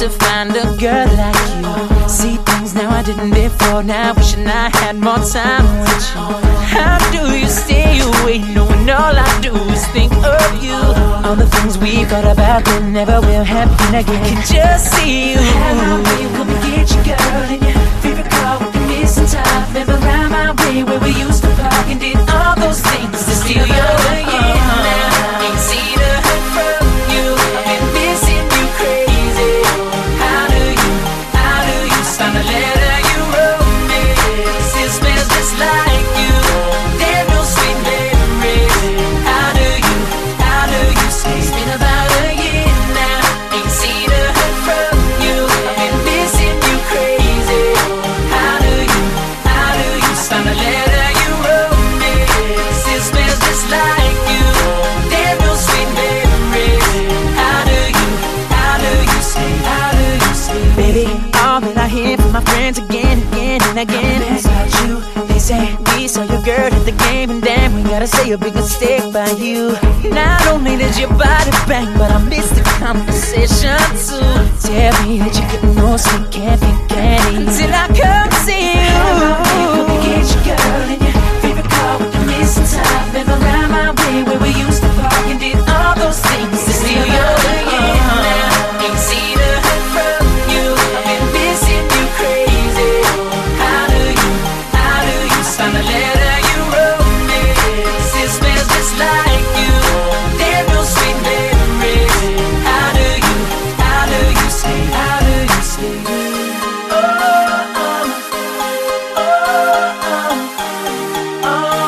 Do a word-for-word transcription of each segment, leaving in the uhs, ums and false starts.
to find a girl like you. See things now I didn't before. Now wishing I had more time with you. How do you stay away knowing all I do is think of you? All the things we thought about that never will happen again. Can just see you. Have my way, come and get you, girl, in your favorite car with the missing top. Never round my way where we used to park and did all those things to steal your again. Now ain't seen a hurt from you. I've been missing you crazy. How do you, how do you sign a letter you wrote me? It smells just like you. There's no sweet memories. How do you, how do you say it's been about a year now? Ain't seen a hurt from you. I've been missing you crazy. How do you, how do you sign a letter you wrote me? It smells just like you. There's no sweet memories. How do you, how do you say, how do you say? Baby, all that I hear from my friends again, again and again is about you. They say we saw your girl at the game and damn, we gotta say a big mistake by you. Not only did your body bang, but I missed the conversation too. Tell me that you get no sweet candy, candy until I come see you. Come and get your girl in your favorite car with the missing top. Never round my way where we used to park and did all those things to steal your again. Now ain't seen a hurt from you. I've been missing you crazy. How do you, how do you sign a letter you wrote me? It smells just like you. There's no sweet memories. How do you, how do you say, how do you say? Oh, oh, oh, oh, oh,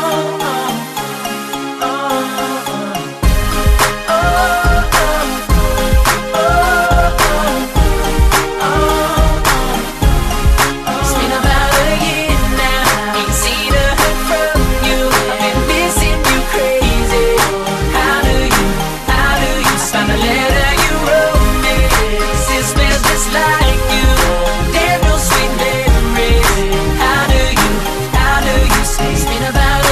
oh, oh. It's been about a year now. Ain't seen a hurt from you. I've been missing you crazy. How do you, how do you sign a letter you wrote me? It smells just like you. There's no sweet memories. How do you, how do you say? It's been about